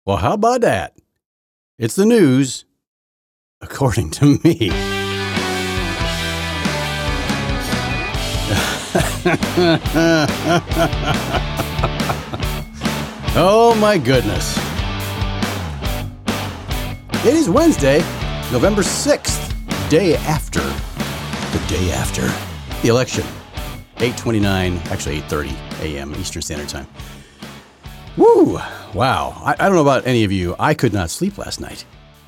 Well, how about that? It's the news, according to me. Oh, my goodness. It is Wednesday, November 6th, day after the election. 8:29, actually 8:30 a.m. Eastern Standard Time. Woo! Wow. I don't know about any of you. I could not sleep last night.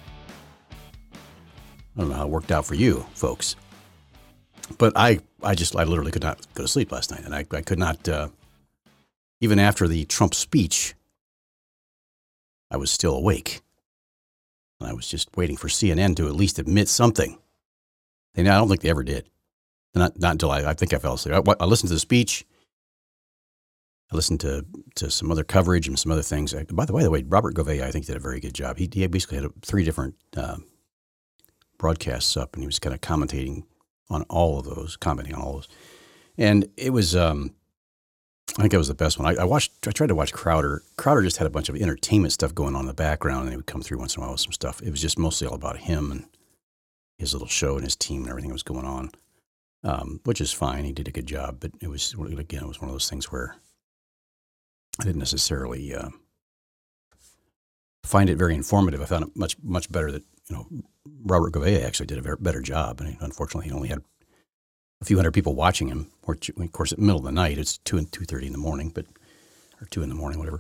I don't know how it worked out for you, folks. But I literally could not go to sleep last night. And I could not, even after the Trump speech, I was still awake. I was just waiting for CNN to at least admit something. And I don't think they ever did. Not until I think I fell asleep. I listened to the speech. I listened to some other coverage and some other things. By the way, Robert Gouveia, I think, did a very good job. He basically had 3 different broadcasts up, and he was kind of commenting on all of those. And it was, I think it was the best one. I tried to watch Crowder. Crowder just had a bunch of entertainment stuff going on in the background, and he would come through once in a while with some stuff. It was just mostly all about him and his little show and his team and everything that was going on, which is fine. He did a good job, but it was, again, it was one of those things where I didn't necessarily find it very informative. I found it much better that, Robert Gouveia actually did a better job. And unfortunately, he only had a few hundred people watching him. Or, of course, at the middle of the night, it's 2 and 2:30 in the morning, or 2 in the morning, whatever.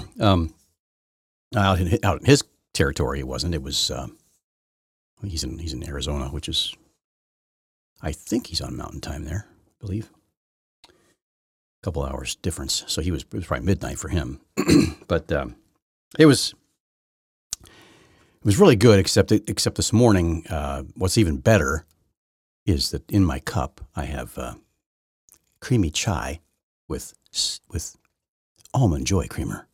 Out in his territory, it wasn't. It was he's in Arizona, which is, I think he's on Mountain Time there, I believe. Couple hours difference, so it was probably midnight for him. But it was really good, except this morning. What's even better is that in my cup I have creamy chai with almond joy creamer.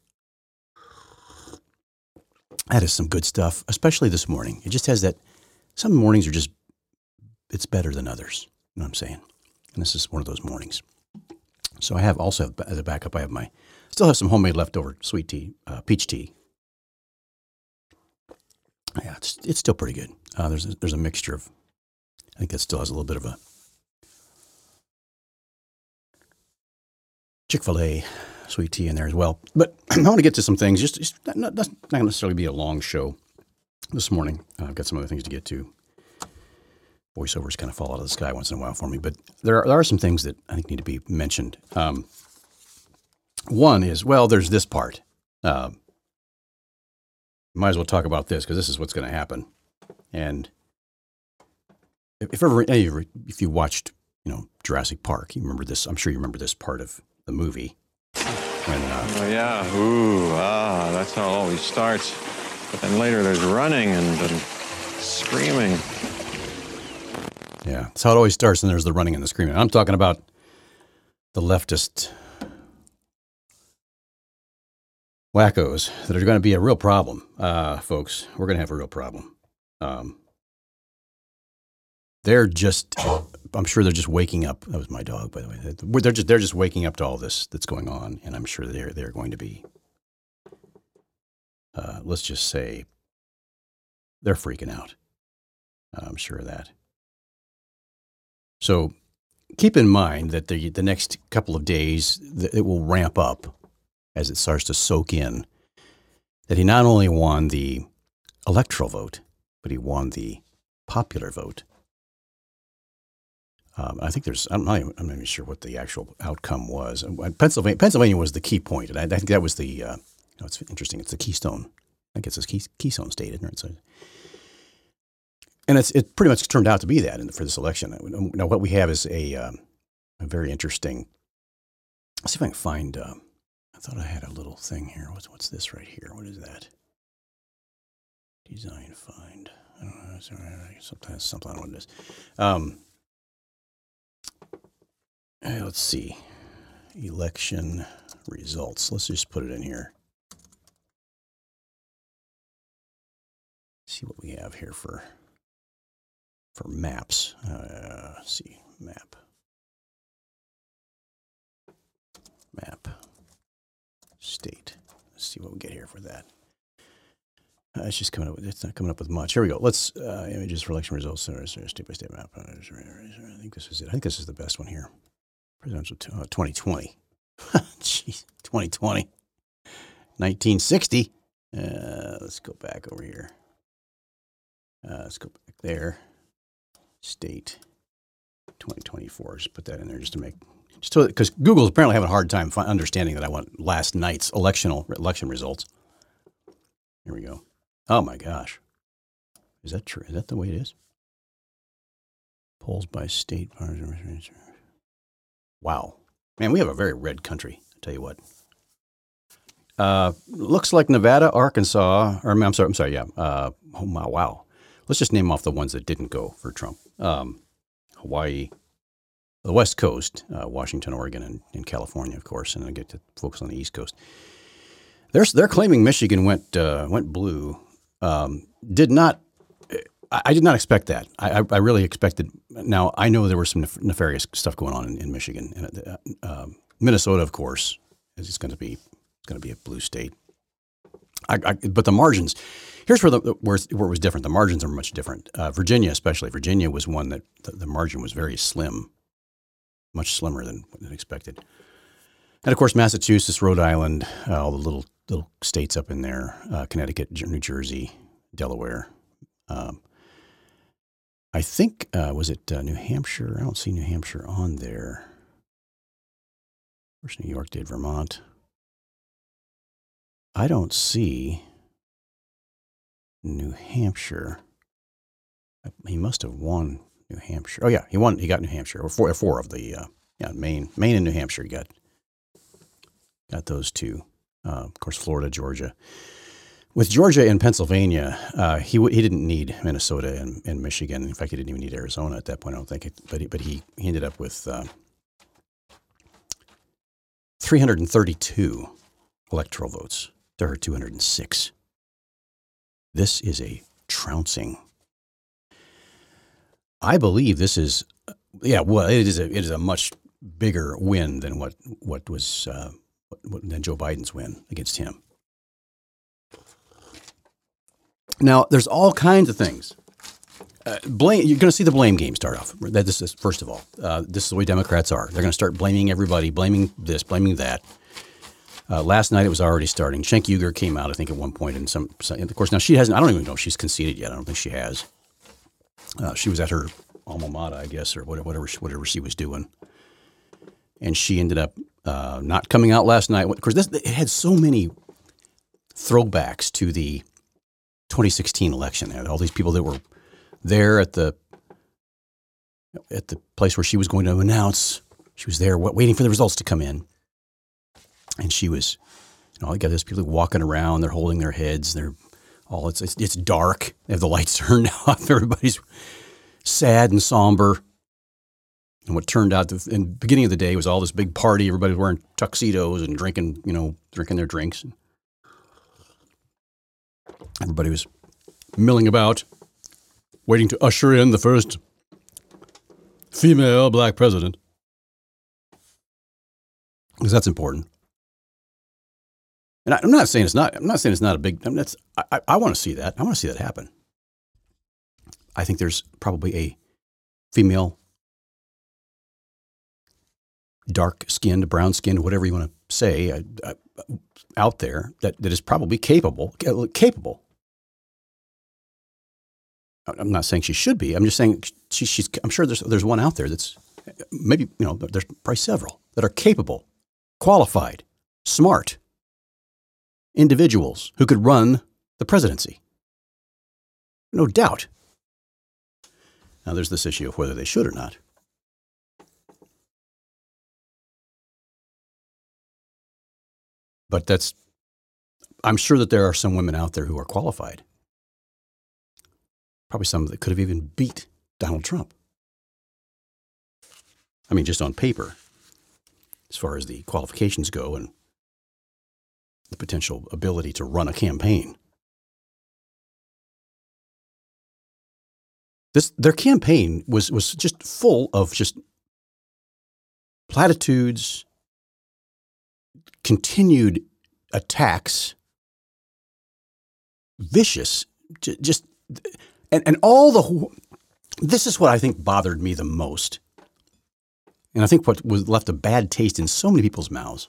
That is some good stuff, especially this morning. It just has that. Some mornings are it's better than others. You know what I'm saying? And this is one of those mornings. So I also have as a backup, still have some homemade leftover sweet tea, peach tea. Yeah, it's still pretty good. There's a mixture of, I think that still has a little bit of a Chick-fil-A sweet tea in there as well. But I want to get to some things. Just not necessarily be a long show this morning. I've got some other things to get to. Voiceovers kind of fall out of the sky once in a while for me, but there are some things that I think need to be mentioned. One is, there's this part. Might as well talk about this because this is what's going to happen. And if you watched, Jurassic Park, you remember this. I'm sure you remember this part of the movie. That's how it always starts. But then later there's running and screaming. Yeah, that's how it always starts, and there's the running and the screaming. I'm talking about the leftist wackos that are going to be a real problem, folks. We're going to have a real problem. I'm sure they're just waking up. That was my dog, by the way. They're just waking up to all this that's going on, and I'm sure they're going to be, let's just say, they're freaking out. I'm sure of that. So keep in mind that the next couple of days, it will ramp up as it starts to soak in that he not only won the electoral vote, but he won the popular vote. I think I'm not even sure what the actual outcome was. Pennsylvania was the key point, and I think that was the, it's interesting. It's the Keystone. I think it's a Keystone state, isn't it? So, and it pretty much turned out to be that for this election. Now, what we have is a very interesting. Let's see if I can find. I thought I had a little thing here. What's this right here? What is that? Design find. I don't know. Sometimes something I don't know what it is. Let's see. Election results. Let's just put it in here. See what we have here for maps. Let's see, map, state. Let's see what we get here for that. It's just coming up. It's not coming up with much. Here we go. Let's images for election results. State by state map. I think this is it. I think this is the best one here. Presidential 2020. Jeez, 2020. 1960. Let's go back over here. Let's go back there. State 2024. Just put that in there just to make, just because Google's apparently having a hard time understanding that I want last night's election results. Here we go. Oh my gosh. Is that true? Is that the way it is? Polls by state. Wow. Man, we have a very red country. I'll tell you what. Looks like Nevada, Arkansas, or I'm sorry, yeah. Oh, wow. Let's just name off the ones that didn't go for Trump. Hawaii, the West Coast, Washington, Oregon, and California, of course, and I get to focus on the East Coast. They're claiming Michigan went blue. I did not expect that. I really expected. Now I know there was some nefarious stuff going on in Michigan, and Minnesota, of course, is going to be a blue state. But the margins. Here's where it was different. The margins are much different. Virginia, especially. Virginia was one that the margin was very slim, much slimmer than expected. And of course, Massachusetts, Rhode Island, all the little states up in there, Connecticut, New Jersey, Delaware. I think, was it New Hampshire? I don't see New Hampshire on there. Of course, New York did, Vermont. I don't see New Hampshire. He must have won New Hampshire. Oh yeah, he won. He got New Hampshire, or four of the Maine and New Hampshire. He got those two. Of course, Florida, Georgia. With Georgia and Pennsylvania, he didn't need Minnesota and Michigan. In fact, he didn't even need Arizona at that point. I don't think. But he ended up with 332 electoral votes to her 206. This is a trouncing. I believe this is, well, it is a much bigger win than what was than Joe Biden's win against him. Now, there's all kinds of things. Blame. You're going to see the blame game start off. This is, first of all, this is the way Democrats are. They're going to start blaming everybody, blaming this, blaming that. Last night it was already starting. Cenk Uygur came out, I think, at one point, and of course, now she hasn't. I don't even know if she's conceded yet. I don't think she has. She was at her alma mater, I guess, or whatever she was doing, and she ended up not coming out last night. Of course, it had so many throwbacks to the 2016 election. It had all these people that were there at the place where she was going to announce. She was there waiting for the results to come in. And she was, you got these people walking around. They're holding their heads. It's dark. They have the lights turned off. Everybody's sad and somber. And what turned out in the beginning of the day was all this big party. Everybody was wearing tuxedos and drinking their drinks. Everybody was milling about, waiting to usher in the first female black president, because that's important. And I'm not saying it's not. I'm not saying it's not a big. I want to see that. I want to see that happen. I think there's probably a female, dark-skinned, brown-skinned, whatever you want to say, out there that is probably capable. I'm not saying she should be. I'm just saying she's. I'm sure there's one out there that's maybe there's probably several that are capable, qualified, smart individuals who could run the presidency. No doubt. Now, there's this issue of whether they should or not. But I'm sure that there are some women out there who are qualified. Probably some that could have even beat Donald Trump. I mean, just on paper, as far as the qualifications go and the potential ability to run a campaign. Their campaign was just full of just platitudes, continued attacks, vicious. Just and all the. This is what I think bothered me the most, and I think what was left a bad taste in so many people's mouths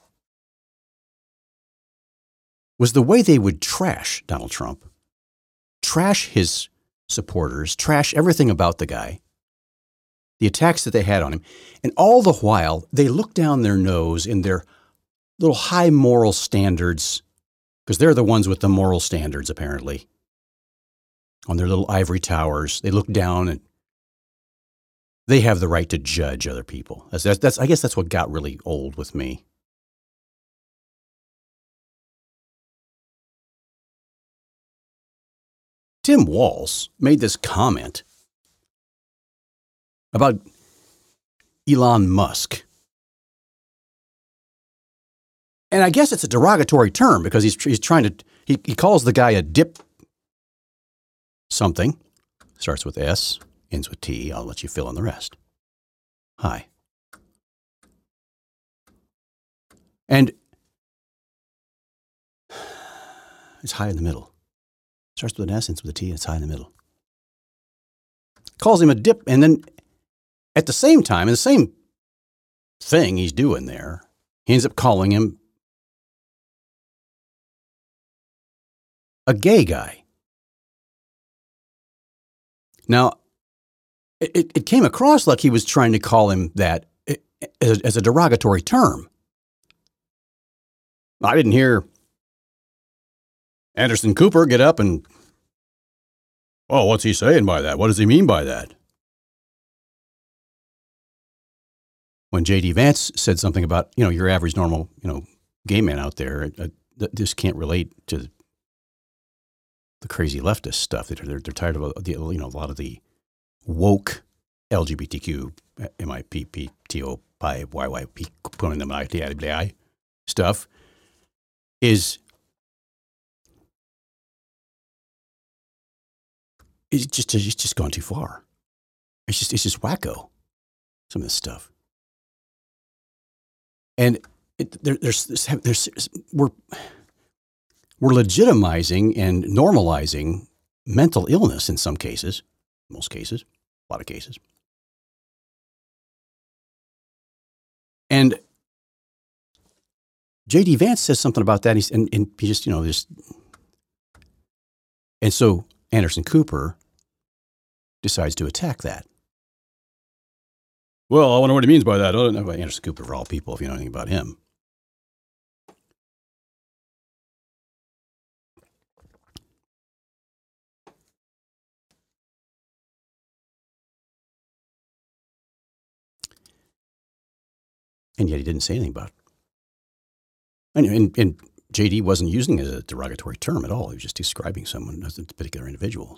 was the way they would trash Donald Trump, trash his supporters, trash everything about the guy, the attacks that they had on him, and all the while they look down their nose in their little high moral standards, because they're the ones with the moral standards, apparently, on their little ivory towers. They look down and they have the right to judge other people. I guess that's what got really old with me. Tim Walz made this comment about Elon Musk. And I guess it's a derogatory term because he's trying to, he calls the guy a dip something. Starts with S, ends with T. I'll let you fill in the rest. Hi. And it's high in the middle. Starts with an S, ends with a T, and it's high in the middle. Calls him a dip, and then at the same time, in the same thing he's doing there, he ends up calling him a gay guy. Now, it came across like he was trying to call him that as a derogatory term. I didn't hear Anderson Cooper get up and, oh, what's he saying by that? What does he mean by that? When J.D. Vance said something about, your average normal, gay man out there, this can't relate to the crazy leftist stuff. They're tired of a lot of the woke LGBTQ, MIPPTOPYYP, putting them I stuff is it's just gone too far. It's just wacko, some of this stuff. And we're legitimizing and normalizing mental illness in some cases, most cases, a lot of cases. And J.D. Vance says something about that, and he just, and so Anderson Cooper decides to attack that. Well, I wonder what he means by that. I don't know about Anderson Cooper, for all people, if you know anything about him. And yet he didn't say anything about it. And J.D. wasn't using it as a derogatory term at all. He was just describing someone as a particular individual.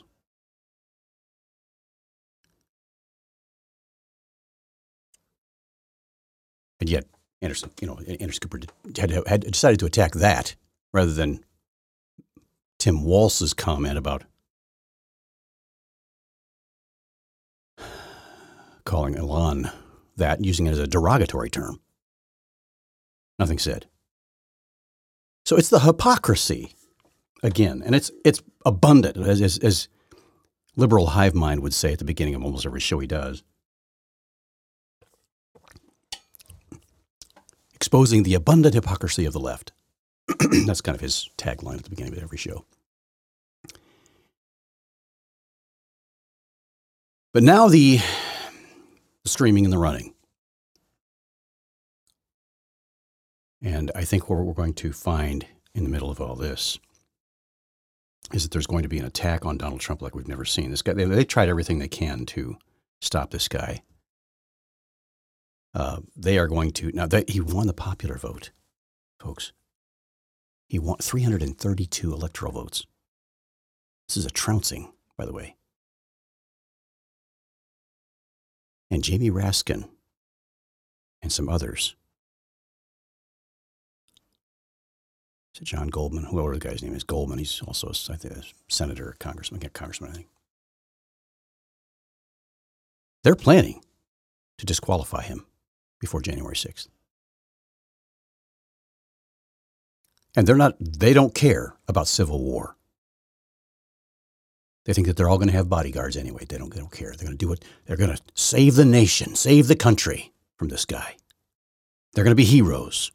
And yet Anderson Cooper had decided to attack that rather than Tim Walz's comment about calling Elon that, using it as a derogatory term. Nothing said. So it's the hypocrisy again, and it's abundant, as liberal hive mind would say at the beginning of almost every show he does. Exposing the abundant hypocrisy of the left. That's kind of his tagline at the beginning of every show. But now the streaming and the running. And I think what we're going to find in the middle of all this is that there's going to be an attack on Donald Trump like we've never seen. This guy, they tried everything they can to stop this guy. They are going to, now that he won the popular vote, folks. He won 332 electoral votes. This is a trouncing, by the way. And Jamie Raskin and some others. Is it John Goldman? Whoever the guy's name is, Goldman. He's also a senator, a congressman, I think. They're planning to disqualify him before January 6th. And they don't care about civil war. They think that they're all going to have bodyguards anyway. They don't care. They're going to do it. They're going to save the nation, save the country from this guy. They're going to be heroes.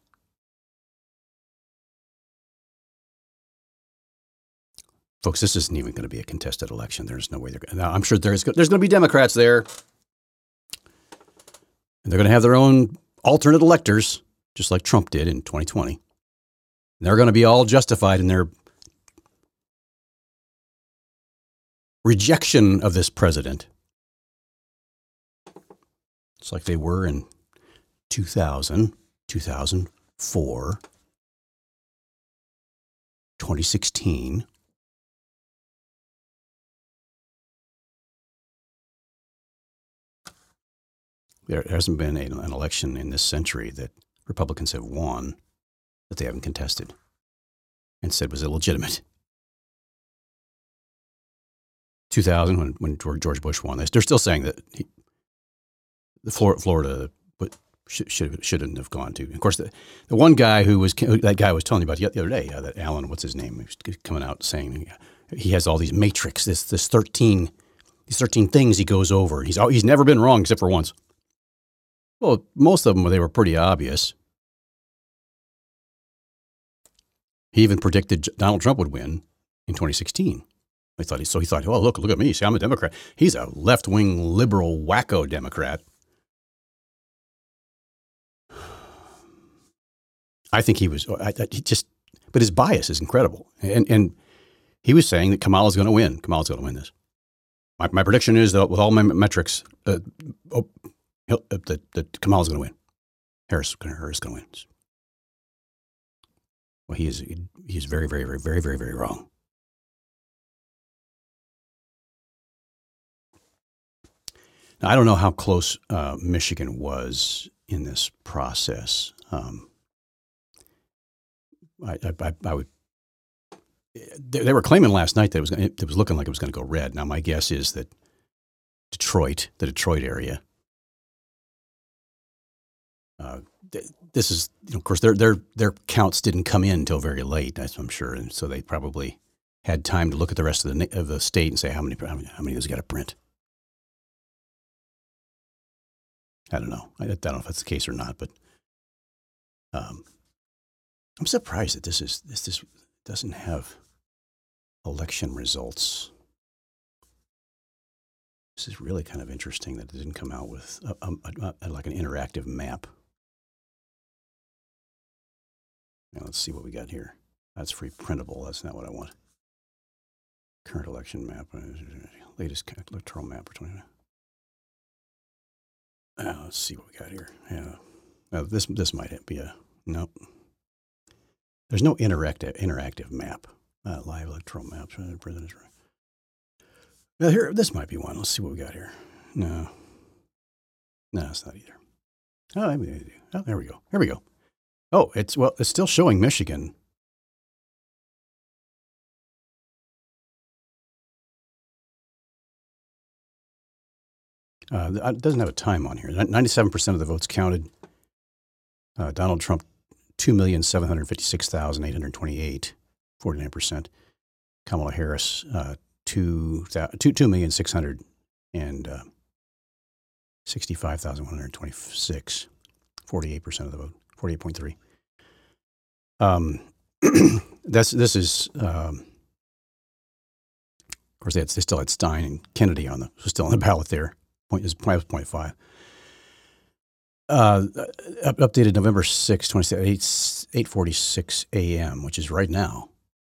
Folks, this isn't even going to be a contested election. There's no way they're going to. Now, I'm sure there's going to be Democrats there. And they're going to have their own alternate electors, just like Trump did in 2020. And they're going to be all justified in their rejection of this president. It's like they were in 2000, 2004, 2016. There hasn't been an election in this century that Republicans have won that they haven't contested and said was illegitimate. 2000, when George Bush won this, they're still saying that Florida shouldn't have gone to. Of course, the one guy that guy I was telling you about the other day, that Alan, what's his name, he was coming out saying he has all these matrix, these 13 things he goes over. He's never been wrong except for once. Well, most of them, they were pretty obvious. He even predicted Donald Trump would win in 2016. He thought, oh, look at me. See, I'm a Democrat. He's a left-wing liberal wacko Democrat. I think he was, but his bias is incredible. And he was saying that Kamala's going to win. Kamala's going to win this. My prediction is that with all my metrics, that Kamala's going to win. Harris is going to win. Well, he is very, very, very, very, very, very wrong. Now, I don't know how close Michigan was in this process. I would. They were claiming last night that it was looking like it was going to go red. Now, my guess is that the Detroit area. This is, of course, their counts didn't come in until very late, I'm sure, and so they probably had time to look at the rest of the state and say how many has got to print. I don't know. I don't know if that's the case or not, but I'm surprised that this doesn't have election results. This is really kind of interesting that it didn't come out with like an interactive map. Now let's see what we got here. That's free printable. That's not what I want. Current election map. Latest electoral map for 2020. Let's see what we got here. Yeah. Now this might be nope. There's no interactive map. Live electoral maps. Now here, this might be one. Let's see what we got here. No, it's not either. Oh, maybe they do. Oh, there we go. Here we go. Oh, it's still showing Michigan. It doesn't have a time on here. 97% of the votes counted. Donald Trump, 2,756,828, 49%. Kamala Harris, 2,265,126, 48% of the vote, 48.3. This is, of course, they still had Stein and Kennedy still on the ballot there. Point is 0.5. Updated November 6, 8:46 a.m., which is right now.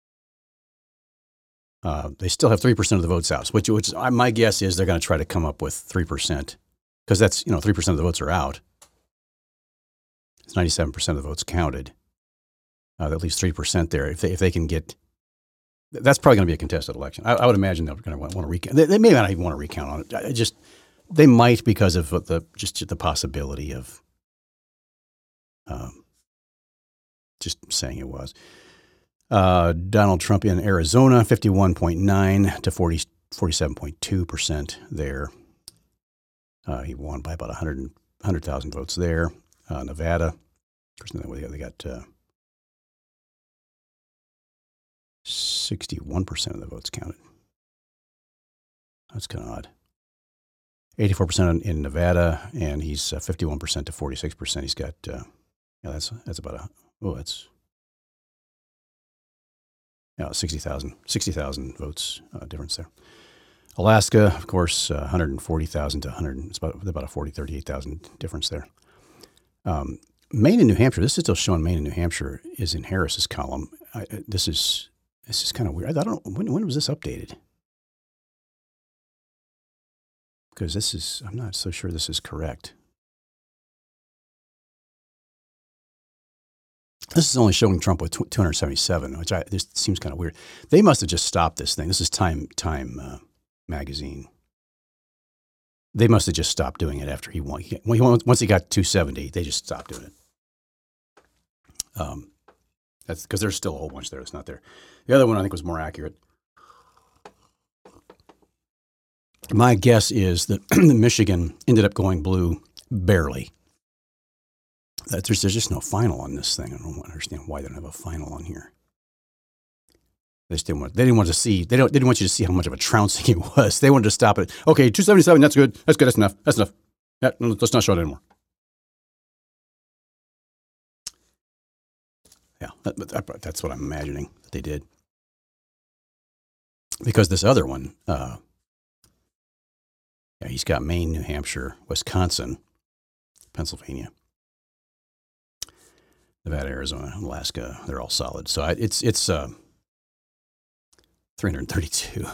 They still have 3% of the votes out, which my guess is they're going to try to come up with 3%, because that's 3% of the votes are out. It's 97% of the votes counted. At least 3% there. If they can get, that's probably going to be a contested election. I would imagine they're going to want to recount. They may not even want to recount on it. They might, because of the possibility of just saying it was. Donald Trump in Arizona, 51.9 to 47.2% there. He won by about 100,000 votes there. Nevada, of course, they got 61% of the votes counted. That's kind of odd. 84% in Nevada, and he's 51% to 46%. He's got, that's about that's 60,000 votes difference there. Alaska, of course, 140,000 to 100. It's about a 38,000 difference there. Maine and New Hampshire. This is still showing Maine and New Hampshire is in Harris's column. This is kind of weird. I don't know when was this updated. Because I'm not so sure this is correct. This is only showing Trump with 277, which this seems kind of weird. They must have just stopped this thing. This is Time magazine. They must have just stopped doing it after he won. Once he got 270, they just stopped doing it. That's because there's still a whole bunch there that's not there. The other one I think was more accurate. My guess is that Michigan ended up going blue barely. There's just no final on this thing. I don't understand why they don't have a final on here. They didn't want to see. They didn't want you to see how much of a trouncing it was. They wanted to stop it. Okay, 277. That's good. That's good. That's enough. That's enough. Yeah, let's not show it anymore. Yeah, that's what I'm imagining that they did. Because this other one, he's got Maine, New Hampshire, Wisconsin, Pennsylvania, Nevada, Arizona, Alaska. They're all solid. So it's 332.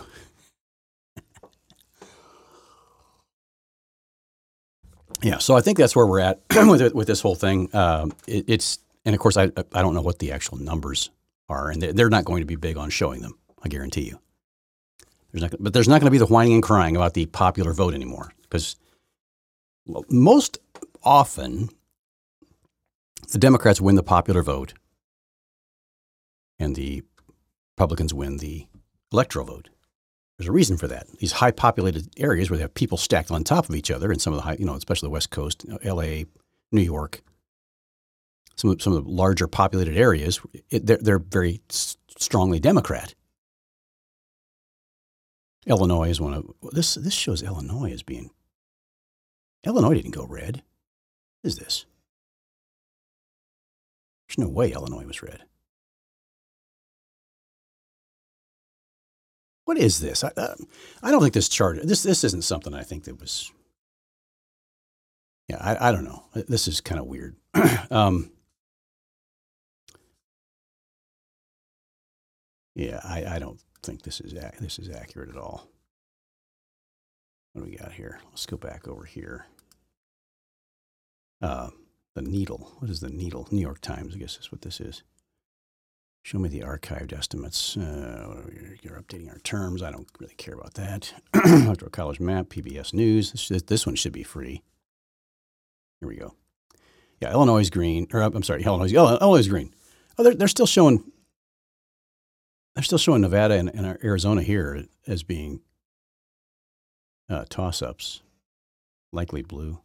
Yeah, so I think that's where we're at with this whole thing. And of course I don't know what the actual numbers are, and they're not going to be big on showing them. I guarantee you. But there's not going to be the whining and crying about the popular vote anymore, because most often the Democrats win the popular vote and the Republicans win the electoral vote. There's a reason for that. These high populated areas where they have people stacked on top of each other, and some of the especially the West Coast, L.A., New York, some of the larger populated areas, they're very strongly Democrat. Illinois is one of this shows Illinois as being. Illinois didn't go red. What is this? There's no way Illinois was red. What is this? I don't think this chart. This isn't something I think that was. Yeah, I don't know. This is kind of weird. Yeah, I don't think this is accurate at all. What do we got here? Let's go back over here. The Needle. What is the Needle? New York Times, I guess is what this is. Show me the archived estimates. You're updating our terms. I don't really care about that. Electoral College map, PBS News. This one should be free. Here we go. Yeah, Illinois is green. Or I'm sorry, Illinois is green. Oh, they're still showing. They're still showing Nevada and Arizona here as being toss-ups, likely blue.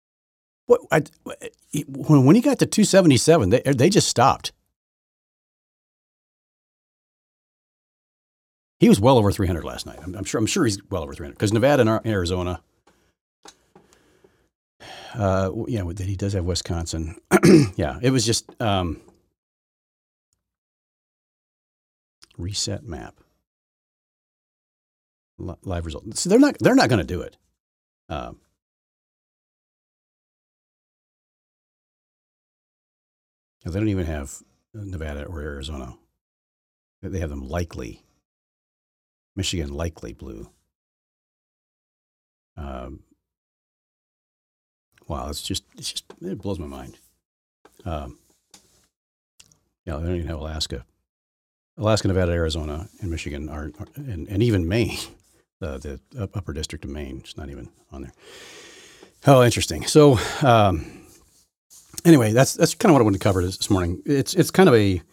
When he got to 277, they just stopped. He was well over 300 last night. I'm sure he's well over 300 because Nevada and Arizona. He does have Wisconsin. Yeah, it was just reset map. Live result. So they're not going to do it. They don't even have Nevada or Arizona. They have them likely. Michigan likely blue. Wow, it blows my mind. They don't even have Alaska. Alaska, Nevada, Arizona, and Michigan and even Maine, the upper district of Maine, is not even on there. Oh, interesting. So, anyway, that's kind of what I wanted to cover this morning. It's kind of a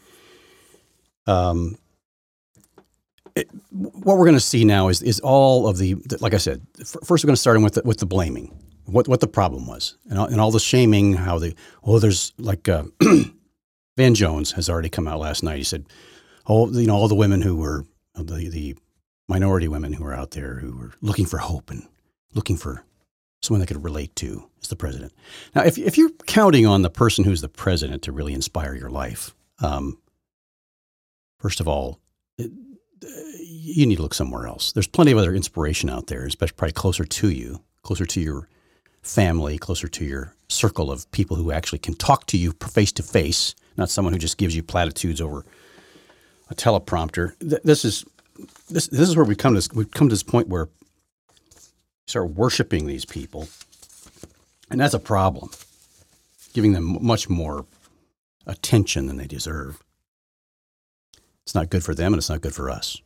what we're going to see now is all of the like I said. First, we're going to start with the blaming, what the problem was, and all the shaming. How there's like Van Jones has already come out last night. He said, all the women who were the minority women who are out there who are looking for hope and looking for someone they could relate to as the president. Now, if you're counting on the person who's the president to really inspire your life, first of all, you need to look somewhere else. There's plenty of other inspiration out there, especially probably closer to you, closer to your family, closer to your circle of people who actually can talk to you face to face, not someone who just gives you platitudes over a teleprompter. This is where we've come to this point where we start worshiping these people, and that's a problem. Giving them much more attention than they deserve. It's not good for them, and it's not good for us.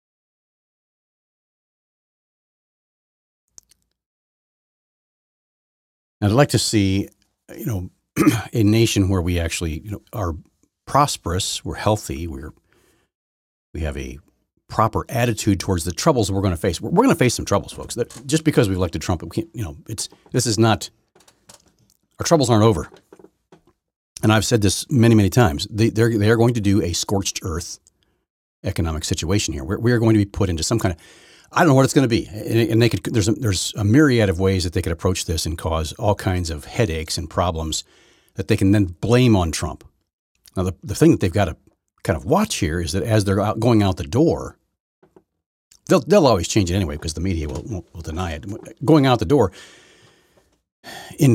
And I'd like to see, a nation where we actually, are prosperous, we're healthy, we have a proper attitude towards the troubles that we're going to face. We're going to face some troubles, folks. That just because we elected Trump, we can't, this is not, our troubles aren't over. And I've said this many, many times. They are going to do a scorched earth economic situation here. We are going to be put into some kind of, I don't know what it's going to be. And there's a myriad of ways that they could approach this and cause all kinds of headaches and problems that they can then blame on Trump. Now, the thing that they've got to kind of watch here is that as they're going out the door, they'll always change it anyway because the media will deny it. Going out the door in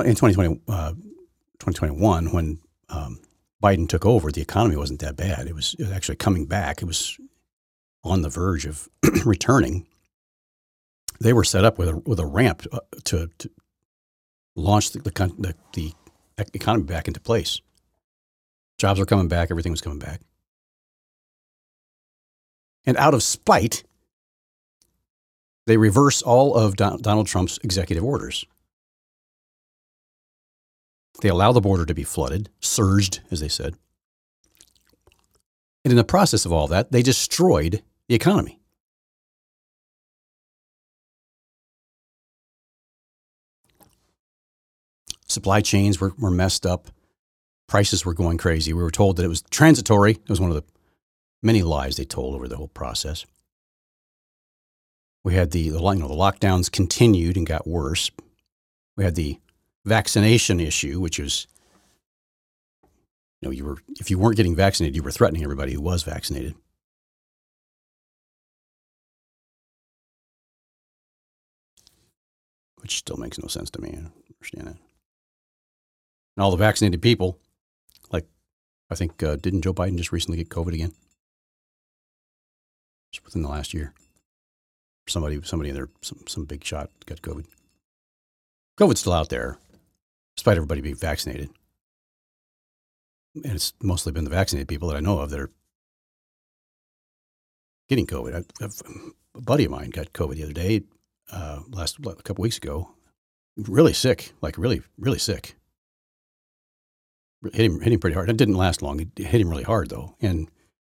2021, when Biden took over, the economy wasn't that bad. It was actually coming back. It was on the verge of returning. They were set up with a ramp to launch the economy back into place. Jobs were coming back. Everything was coming back. And out of spite, they reverse all of Donald Trump's executive orders. They allow the border to be flooded, surged, as they said. And in the process of all that, they destroyed the economy. Supply chains were messed up. Prices were going crazy. We were told that it was transitory. It was one of the many lies they told over the whole process. We had the lockdowns continued and got worse. We had the vaccination issue, which is, if you weren't getting vaccinated, you were threatening everybody who was vaccinated. Which still makes no sense to me. I don't understand that. And all the vaccinated people, like, I think, didn't Joe Biden just recently get COVID again? Just within the last year. Somebody in there, some big shot got COVID. COVID's still out there, despite everybody being vaccinated. And it's mostly been the vaccinated people that I know of that are getting COVID. A buddy of mine got COVID the other day, a couple weeks ago. Really sick, like really, really sick. Hit him pretty hard. It didn't last long. It hit him really hard, though. And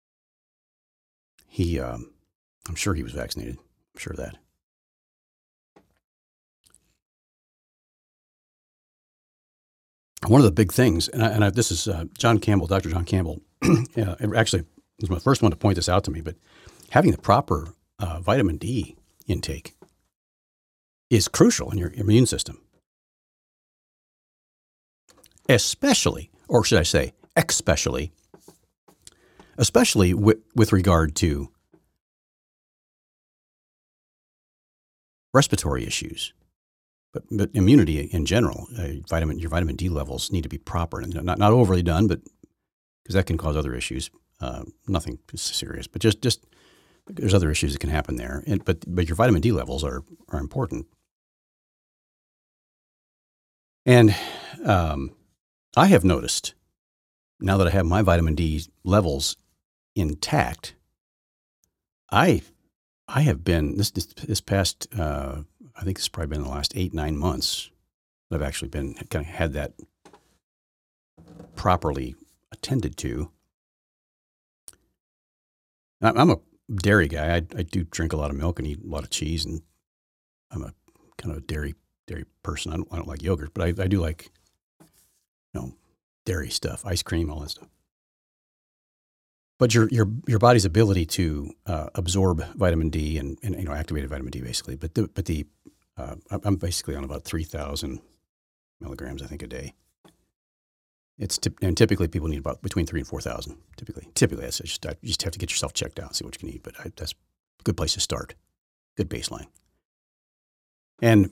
he, I'm sure he was vaccinated. I'm sure of that. One of the big things, this is John Campbell, Dr. John Campbell, actually was my first one to point this out to me, but having the proper vitamin D intake is crucial in your immune system. Especially with regard to respiratory issues, but immunity in general. Your vitamin D levels need to be proper and not overly done, but because that can cause other issues. Nothing serious, but just there's other issues that can happen there. But your vitamin D levels are important. And I have noticed, now that I have my vitamin D levels intact, I have been, this past, I think this has probably been the last 8-9 months that I've actually been, kind of had that properly attended to. I'm a dairy guy. I do drink a lot of milk and eat a lot of cheese, and I'm a kind of a dairy person. I don't like yogurt, but I do like, dairy stuff, ice cream, all that stuff. But your body's ability to absorb vitamin D and activated vitamin D basically. I'm basically on about 3,000 milligrams, I think, a day. And typically people need about between 3,000 and 4,000. Typically, that's you just have to get yourself checked out and see what you can eat. But that's a good place to start. Good baseline. And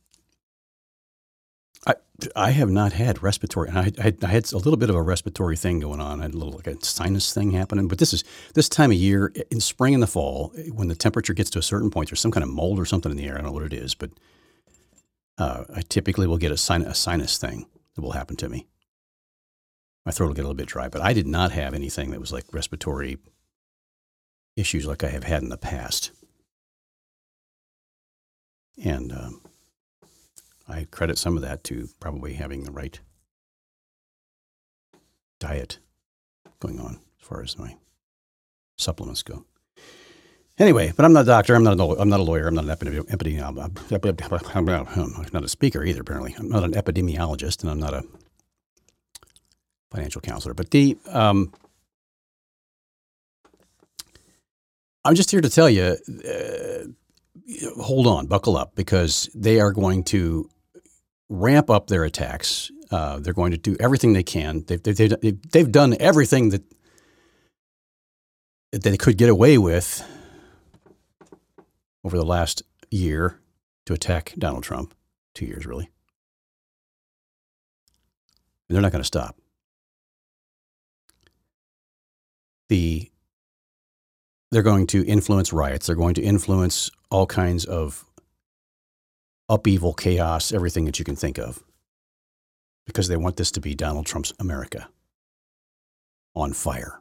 I have not had respiratory. And I had a little bit of a respiratory thing going on. I had a little like a sinus thing happening. But this time of year, in spring and the fall, when the temperature gets to a certain point, there's some kind of mold or something in the air. I don't know what it is, but I typically will get a sinus thing that will happen to me. My throat will get a little bit dry, but I did not have anything that was like respiratory issues like I have had in the past. And I credit some of that to probably having the right diet going on as far as my supplements go. Anyway, but I'm not a doctor. I'm not a lawyer. I'm not an epidemiologist. I'm not a speaker either, apparently. I'm not an epidemiologist, and I'm not a financial counselor. But I'm just here to tell you, hold on, buckle up, because they are going to ramp up their attacks. They're going to do everything they can. They've done everything that they could get away with over the last year to attack Donald Trump. 2 years, really. And they're not going to stop. They're going to influence riots. They're going to influence all kinds of upheaval, chaos, everything that you can think of, because they want this to be Donald Trump's America on fire,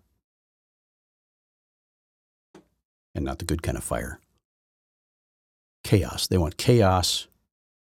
and not the good kind of fire. Chaos. They want chaos.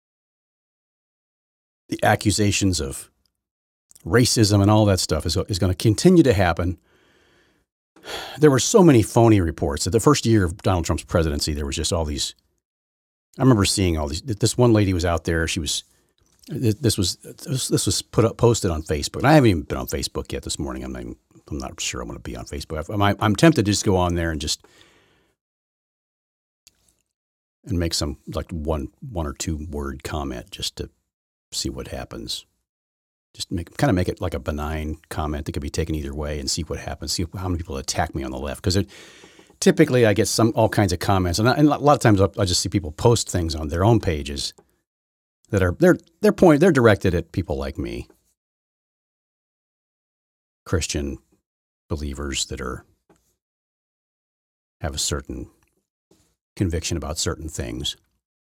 The accusations of racism and all that stuff is going to continue to happen. There were so many phony reports that the first year of Donald Trump's presidency, there was just all these. I remember seeing all these. This one lady was out there. This was posted on Facebook. And I haven't even been on Facebook yet this morning. I'm not sure I'm going to be on Facebook. I'm tempted to just go on there and make some like one or two word comment just to see what happens. Just make it like a benign comment that could be taken either way, and see what happens. See how many people attack me on the left, because typically I get all kinds of comments, and a lot of times I just see people post things on their own pages that are they're directed at people like me, Christian believers that have a certain conviction about certain things.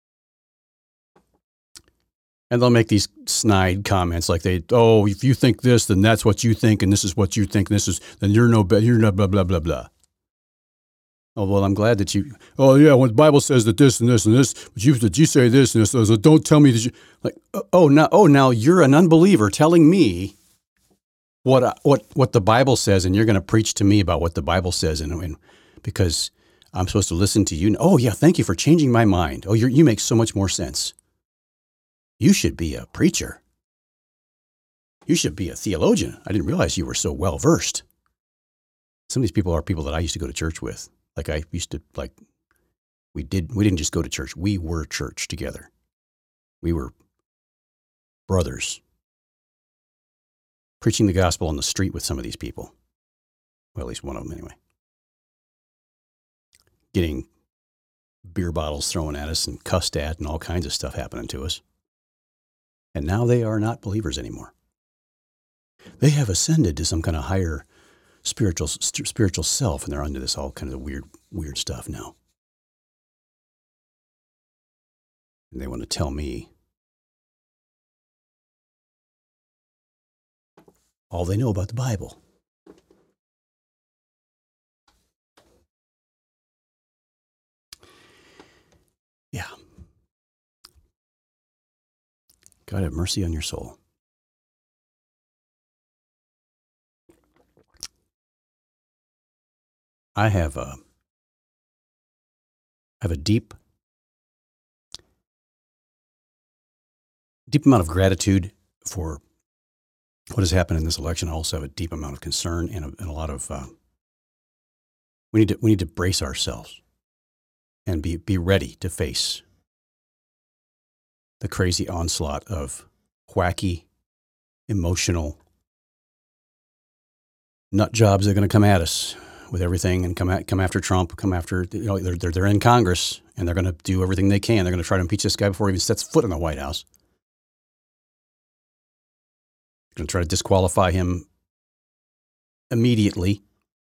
And they'll make these snide comments like if you think this, then that's what you think, and this is what you think, and then you're no better, you're not blah, blah, blah, blah. Oh, well, I'm glad that you, when the Bible says that this and this and this, but you say this and this, so don't tell me that you, like, now you're an unbeliever telling me what the Bible says, and you're going to preach to me about what the Bible says, and because I'm supposed to listen to you. Oh, yeah, thank you for changing my mind. Oh, you make so much more sense. You should be a preacher. You should be a theologian. I didn't realize you were so well versed. Some of these people are people that I used to go to church with. Like I used to, we didn't just go to church. We were church together. We were brothers. Preaching the gospel on the street with some of these people. Well, at least one of them anyway. Getting beer bottles thrown at us and cussed at and all kinds of stuff happening to us. And now they are not believers anymore. They have ascended to some kind of higher spiritual self, and they're under this all kind of weird stuff now. And they want to tell me all they know about the Bible. Yeah. God have mercy on your soul. I have a deep amount of gratitude for what has happened in this election. I also have a deep amount of concern and a lot of We need to brace ourselves and be ready to face the crazy onslaught of wacky, emotional nut jobs that are going to come at us with everything and come after Trump, come after, they're in Congress and they're going to do everything they can. They're going to try to impeach this guy before he even sets foot in the White House. They're going to try to disqualify him immediately.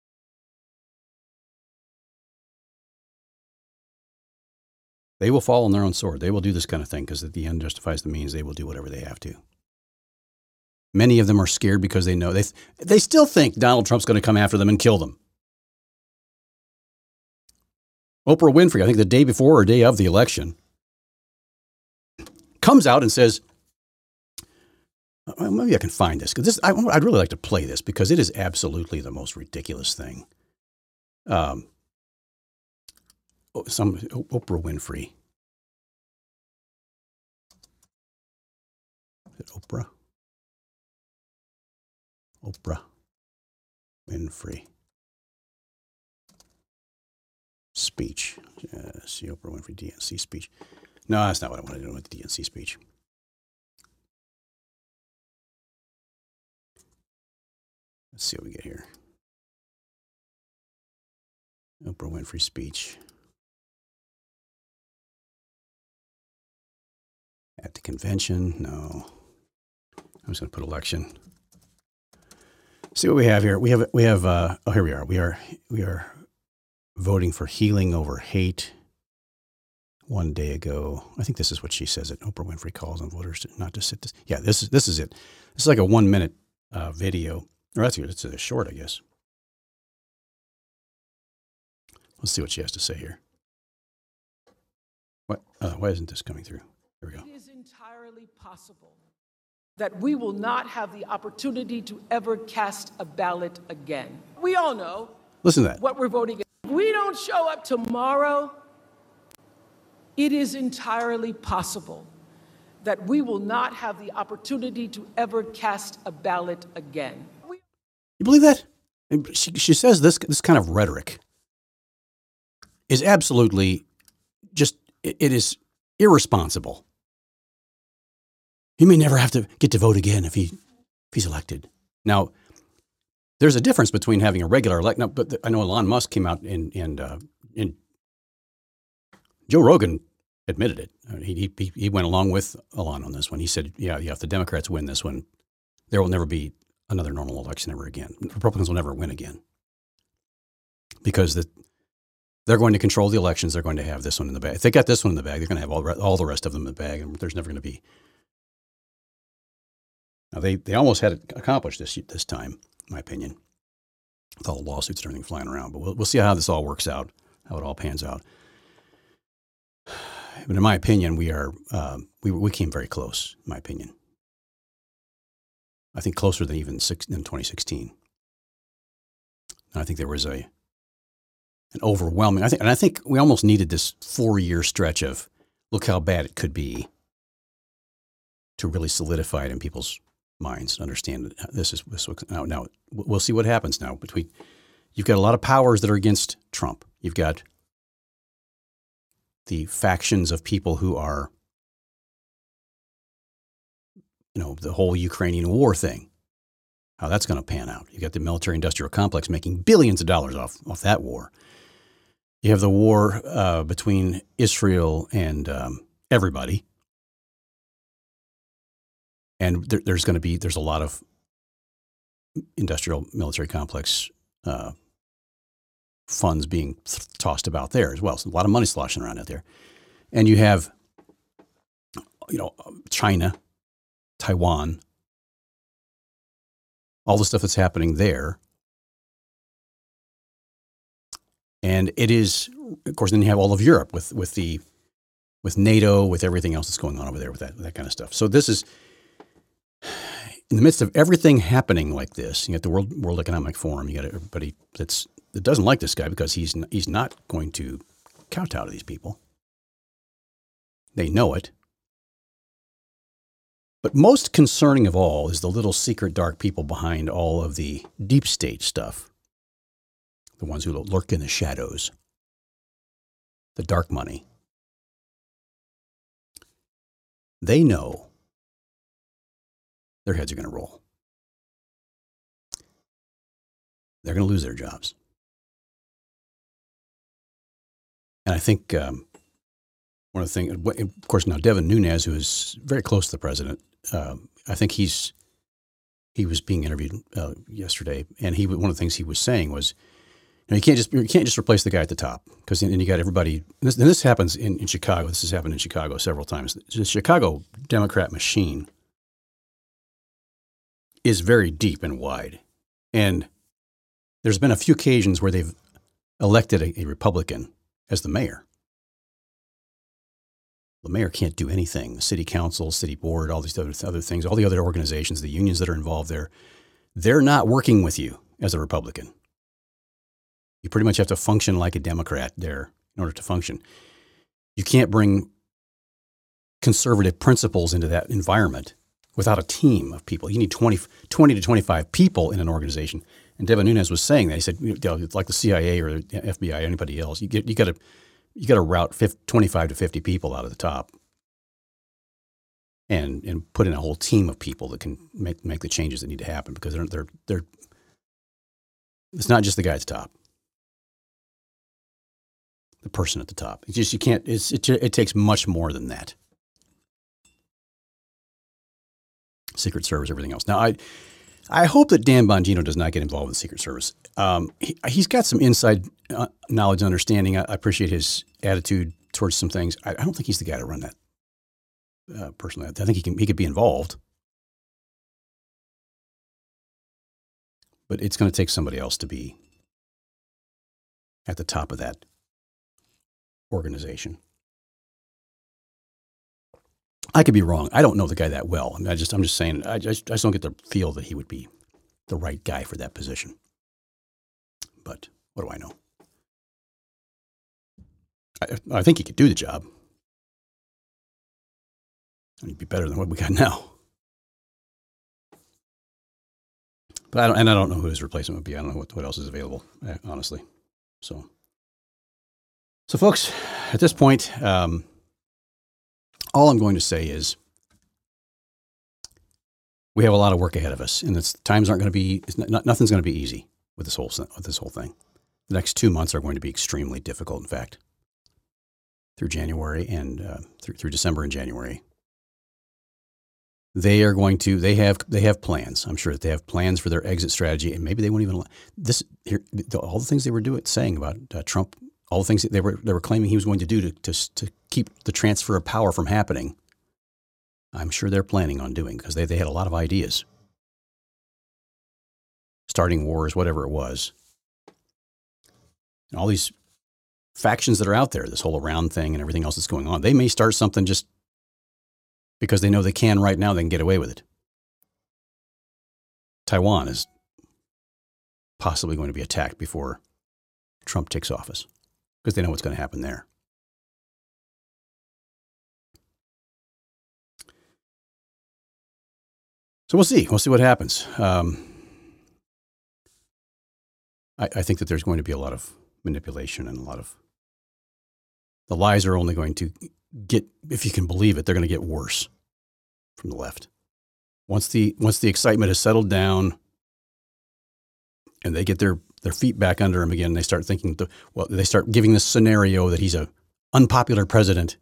They will fall on their own sword. They will do this kind of thing because at the end justifies the means. They will do whatever they have to. Many of them are scared because they know they still think Donald Trump's going to come after them and kill them. Oprah Winfrey, I think the day before or day of the election, comes out and says, maybe I can find this, because I'd really like to play this because it is absolutely the most ridiculous thing. Oprah Winfrey. Is it Oprah? Oprah Winfrey speech. See Oprah Winfrey DNC speech. No, that's not what I want to do with the DNC speech. Let's see what we get here. Oprah Winfrey speech at the convention. No, I'm just going to put election. See what we have here. We have. Oh, here we are. We are voting for healing over hate. One day ago, I think this is what she says. That Oprah Winfrey calls on voters not to sit. Yeah, this is it. This is like a 1 minute video. Or that's good. It's a short, I guess. Let's see what she has to say here. What? Why isn't this coming through? Here we go. It is entirely possible that we will not have the opportunity to ever cast a ballot again. We all know. Listen to that. What we're voting. If we don't show up tomorrow, it is entirely possible that we will not have the opportunity to ever cast a ballot again. You believe that? She says this kind of rhetoric is absolutely just, it is irresponsible. He may never have to get to vote again if he's elected. Now, there's a difference between having a regular elect. Now, but I know Elon Musk came out and Joe Rogan admitted it. He went along with Elon on this one. He said, yeah, if the Democrats win this one, there will never be another normal election ever again. Republicans will never win again because they're going to control the elections. They're going to have this one in the bag. If they got this one in the bag, they're going to have all the rest of them in the bag, and there's never going to be. Now they almost had it accomplished this time, in my opinion, with all the lawsuits and everything flying around. But we'll see how this all works out, how it all pans out. But in my opinion, we came very close. In my opinion. I think closer than even in 2016. And I think there was an overwhelming. I think we almost needed this 4-year stretch of look how bad it could be to really solidify it in people's minds and understand that this. Now we'll see what happens now. You've got a lot of powers that are against Trump. You've got the factions of people who are, the whole Ukrainian war thing, how that's going to pan out. You got the military-industrial complex making billions of dollars off that war. You have the war between Israel and everybody, and there's a lot of industrial military complex funds being tossed about there as well. So a lot of money sloshing around out there, and you have, China. Taiwan, all the stuff that's happening there. And it is, of course, then you have all of Europe with NATO, with everything else that's going on over there with that kind of stuff. So this is, in the midst of everything happening like this, you got the World Economic Forum, you got everybody that doesn't like this guy because he's not going to kowtow to these people. They know it. But most concerning of all is the little secret dark people behind all of the deep state stuff. the ones who lurk in the shadows, the dark money, they know their heads are going to roll. They're going to lose their jobs. And I think one of the things, of course, now Devin Nunes, who is very close to the president, I think he was being interviewed yesterday, and one of the things he was saying was, you can't just replace the guy at the top, because then you got everybody. And this happens in Chicago. This has happened in Chicago several times. The Chicago Democrat machine is very deep and wide, and there's been a few occasions where they've elected a Republican as the mayor. The mayor can't do anything. The city council, city board, all these other things, all the other organizations, the unions that are involved there, they're not working with you as a Republican. You pretty much have to function like a Democrat there in order to function. You can't bring conservative principles into that environment without a team of people. You need 20 to 25 people in an organization. And Devin Nunes was saying that. He said, it's like the CIA or the FBI or anybody else. You got to route 25 to 50 people out of the top, and put in a whole team of people that can make the changes that need to happen, because they're it's not just the guy at the top, the person at the top. It's just, you can't. It takes much more than that. Secret Service, everything else. Now, I hope that Dan Bongino does not get involved with the Secret Service. He's got some inside knowledge and understanding. I appreciate his attitude towards some things. I don't think he's the guy to run that. Personally, I think he could be involved, but it's going to take somebody else to be at the top of that organization. I could be wrong. I don't know the guy that well. I mean, I'm just saying. I just don't get the feel that he would be the right guy for that position. But what do I know? I think he could do the job. And he'd be better than what we got now. But I don't know who his replacement would be. I don't know what else is available, honestly. So folks, at this point, all I'm going to say is we have a lot of work ahead of us, and times aren't going to be. Nothing's going to be easy with this whole thing. The next 2 months are going to be extremely difficult. In fact, through January and through December and January, they are going to. They have plans. I'm sure that they have plans for their exit strategy, and maybe they won't even all the things they were saying about Trump. All the things that they were claiming he was going to do to keep the transfer of power from happening, I'm sure they're planning on doing, because they had a lot of ideas. Starting wars, whatever it was. And all these factions that are out there, this whole Iran thing and everything else that's going on, they may start something just because they know they can right now, they can get away with it. Taiwan is possibly going to be attacked before Trump takes office, because they know what's going to happen there. So we'll see. We'll see what happens. I think that there's going to be a lot of manipulation and the lies are only going to get, if you can believe it, they're going to get worse from the left. Once the excitement has settled down and they get their feet back under him again, they start thinking, they start giving this scenario that he's an unpopular president.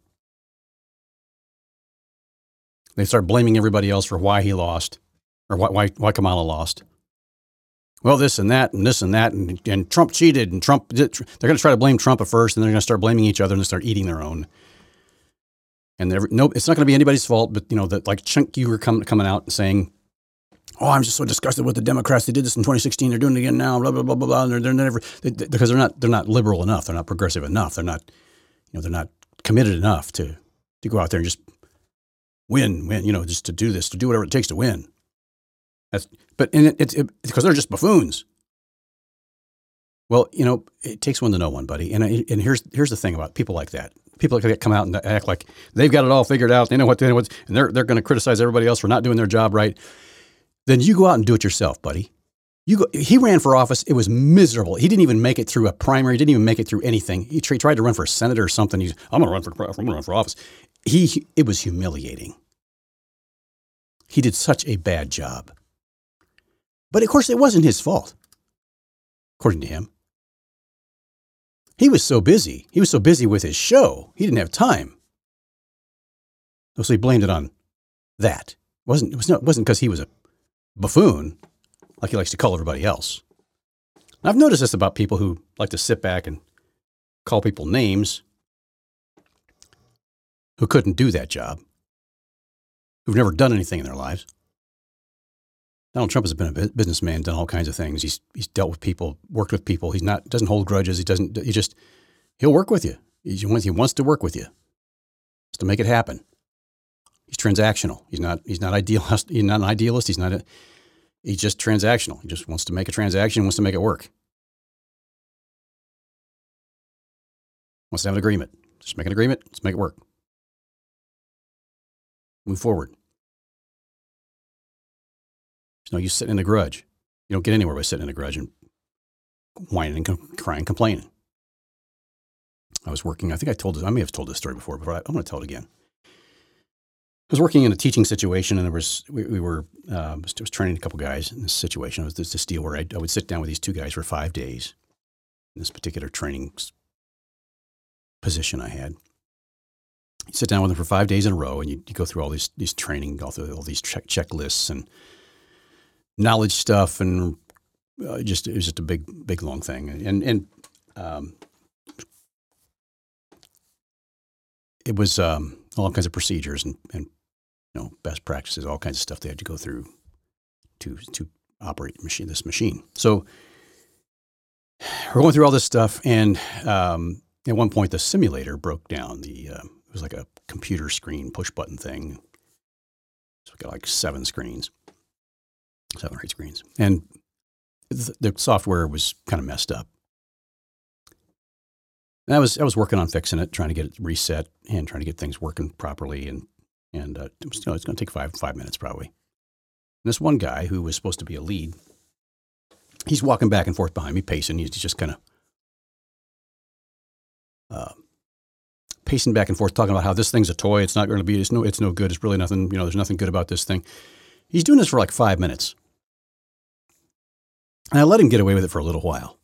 They start blaming everybody else for why he lost, or why Kamala lost. Well, this and that, and Trump cheated, and they're going to try to blame Trump at first, and they're going to start blaming each other and start eating their own. And it's not going to be anybody's fault, but like Chunk, you were coming out and saying, "Oh, I'm just so disgusted with the Democrats. They did this in 2016. They're doing it again now. Blah blah blah blah blah." And because they're not liberal enough. They're not progressive enough. They're not committed enough to go out there and just win. Just to do this, to do whatever it takes to win. It's because they're just buffoons. Well, it takes one to know one, buddy. And here's the thing about people like that. People that come out and act like they've got it all figured out. They know what and they're going to criticize everybody else for not doing their job right. Then you go out and do it yourself, buddy. He ran for office. It was miserable. He didn't even make it through a primary. Didn't even make it through anything. He tried to run for senator or something. I'm going to run for office. It was humiliating. He did such a bad job. But of course, it wasn't his fault, according to him. He was so busy. He was so busy with his show. He didn't have time. So he blamed it on that. It wasn't because he was a buffoon, like he likes to call everybody else. And I've noticed this about people who like to sit back and call people names who couldn't do that job, who've never done anything in their lives. Donald Trump has been a businessman, done all kinds of things. He's dealt with people, worked with people. Doesn't hold grudges. He'll work with you. He wants to work with you. Just to make it happen. He's transactional. He's not idealist. He's not an idealist. He's just transactional. He just wants to make a transaction, wants to make it work. Wants to have an agreement. Just make an agreement, let's make it work. Move forward. There's no use sitting in a grudge. You don't get anywhere by sitting in a grudge and whining and crying, complaining. I was working, I may have told this story before, but I'm going to tell it again. I was working in a teaching situation, and I was training a couple guys in this situation. It was this deal where I would sit down with these two guys for 5 days in this particular training position I had. You sit down with them for 5 days in a row, and you go through all these training, go through all these checklists and knowledge stuff, and it was just a big long thing, and it was all kinds of procedures and best practices, all kinds of stuff they had to go through to operate this machine. So we're going through all this stuff, and at one point the simulator broke down. It was like a computer screen push button thing. So we got like 7 or 8 screens, and the software was kind of messed up. And I was working on fixing it, trying to get it reset and trying to get things working properly, and it's going to take five minutes probably. And this one guy who was supposed to be a lead, he's walking back and forth behind me, pacing. He's just kind of pacing back and forth, talking about how this thing's a toy. It's not going to be. It's no good. It's really nothing. There's nothing good about this thing. He's doing this for like 5 minutes, and I let him get away with it for a little while.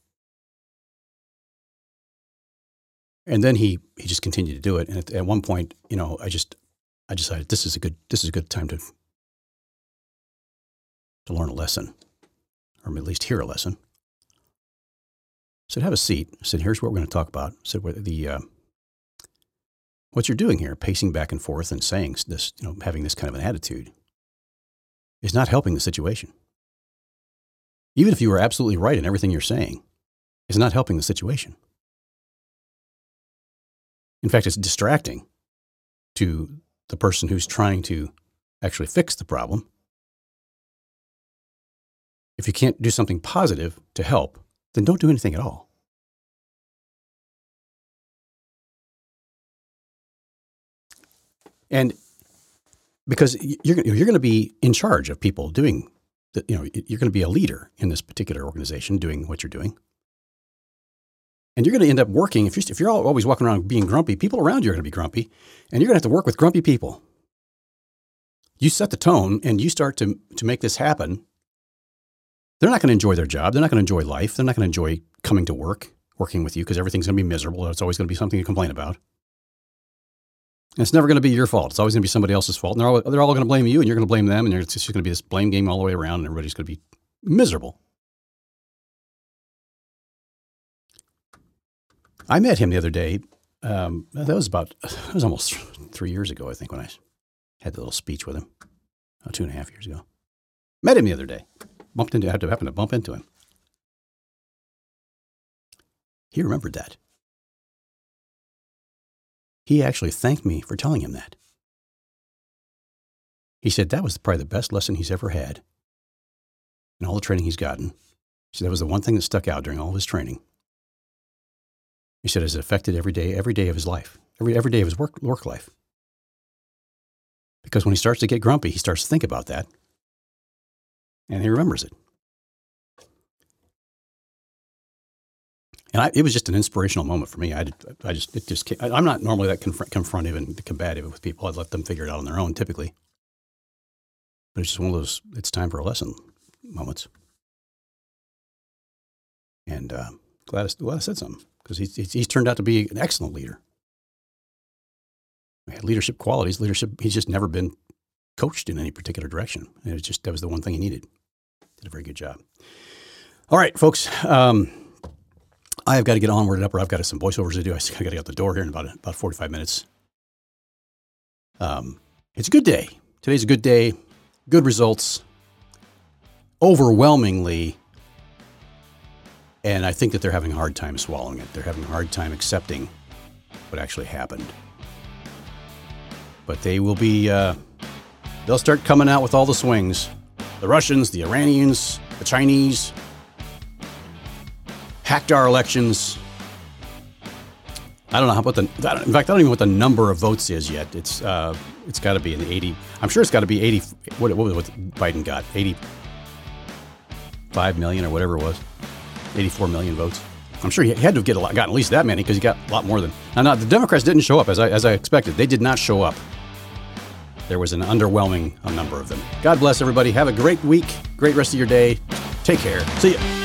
And then he just continued to do it. And at one point, I decided this is a good time to learn a lesson, or at least hear a lesson. I said, have a seat. I said, here's what we're going to talk about. I said, what you're doing here, pacing back and forth and saying this, having this kind of an attitude, is not helping the situation. Even if you are absolutely right in everything you're saying, it's not helping the situation. In fact, it's distracting to the person who's trying to actually fix the problem. If you can't do something positive to help, then don't do anything at all. And because you're going to be in charge of people doing, you're going to be a leader in this particular organization doing what you're doing. And you're going to end up working, if you're always walking around being grumpy, people around you are going to be grumpy, and you're going to have to work with grumpy people. You set the tone and you start to make this happen. They're not going to enjoy their job. They're not going to enjoy life. They're not going to enjoy coming to work, working with you, because everything's going to be miserable. It's always going to be something to complain about. And it's never going to be your fault. It's always going to be somebody else's fault. And they're all going to blame you, and you're going to blame them, and it's just going to be this blame game all the way around, and everybody's going to be miserable. I met him the other day. That was almost 3 years ago, I think, when I had the little speech with him. 2.5 years ago. Met him the other day. Happened to bump into him. He remembered that. He actually thanked me for telling him that. He said that was probably the best lesson he's ever had in all the training he's gotten. He said that was the one thing that stuck out during all of his training. He said it affected every day of his life, every day of his work life. Because when he starts to get grumpy, he starts to think about that, and he remembers it. And it was just an inspirational moment for me. I'm not normally that confrontive and combative with people. I'd let them figure it out on their own, typically. But it's just one of those, it's time for a lesson moments. And glad I said something, because he's turned out to be an excellent leader. He had leadership qualities. He's just never been coached in any particular direction. And that was the one thing he needed. Did a very good job. All right, folks. I have got to get onward and upward. I've got some voiceovers to do. I got to get out the door here in about 45 minutes. It's a good day. Today's a good day. Good results. Overwhelmingly. And I think that they're having a hard time swallowing it. They're having a hard time accepting what actually happened. But they will be, they'll start coming out with all the swings. The Russians, the Iranians, the Chinese hacked our elections. I don't know in fact, I don't even know what the number of votes is yet. It's got to be in the 80. I'm sure it's got to be 80. What Biden got? 85 million or whatever it was. 84 million votes. I'm sure he had to have gotten at least that many, because he got a lot more than. Now, the Democrats didn't show up as I expected. They did not show up. There was an underwhelming number of them. God bless everybody. Have a great week. Great rest of your day. Take care. See ya.